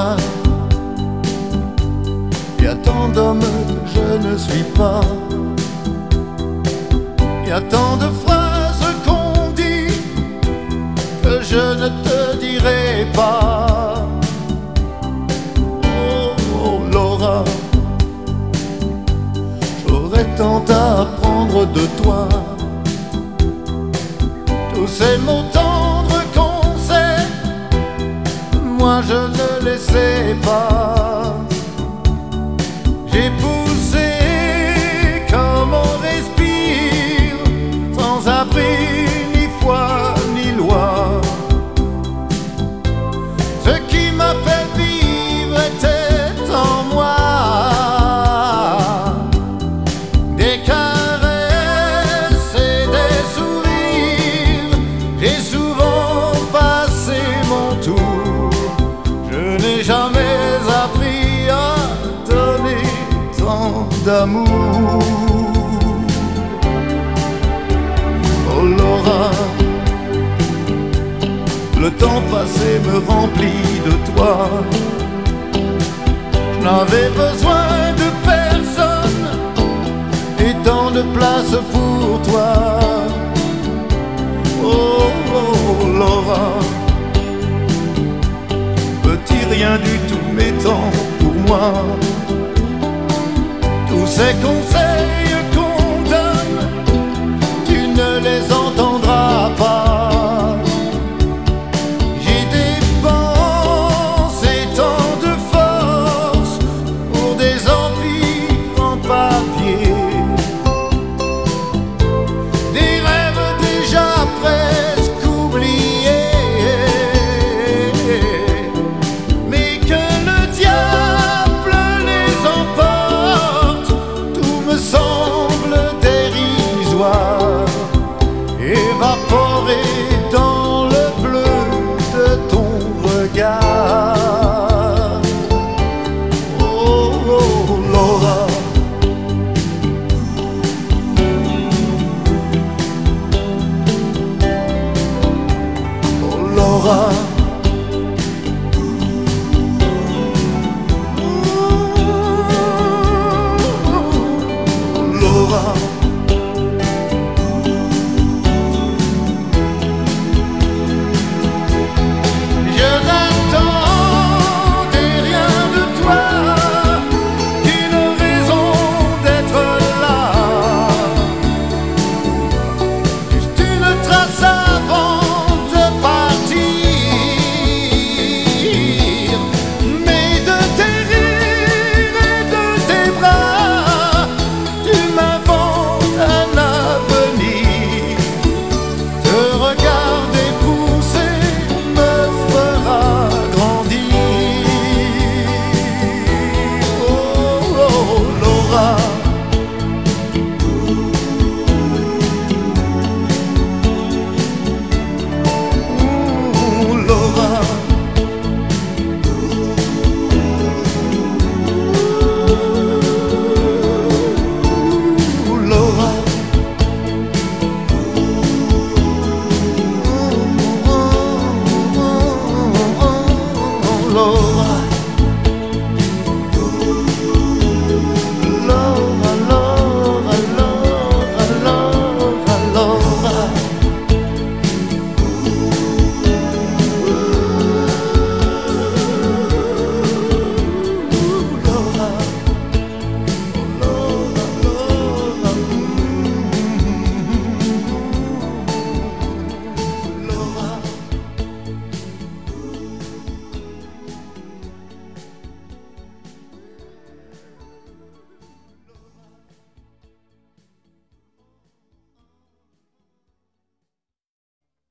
Laura, y a tant d'hommes que je ne suis pas, y a tant de phrases qu'on dit que je ne te dirai pas. Oh, oh Laura, j'aurais tant à apprendre de toi, tous ces mots tendres qu'on sait, moi je ne les sais pas. J'ai poussé comme on respire, sans abri ni foi ni loi. Ce qui m'a fait vivre était en moi, des caresses et des sourires. J'ai souvent passé mon tour, je n'ai jamais appris à donner tant d'amour. Oh Laura, le temps passé me remplit de toi. Je n'avais besoin de personne et tant de place pour toi. Oh, oh Laura, petit rien du tout mais tant pour moi. Tous ces conseils qu'on donne, tu ne les entendras pas. J'ai dépensé tant de force pour des empires en papier, des rêves déjà presque oubliés, mais que le diable les emporte. Tout me semble dérisoire, évaporé dans le bleu de ton regard. Oh, oh Laura, oh Laura.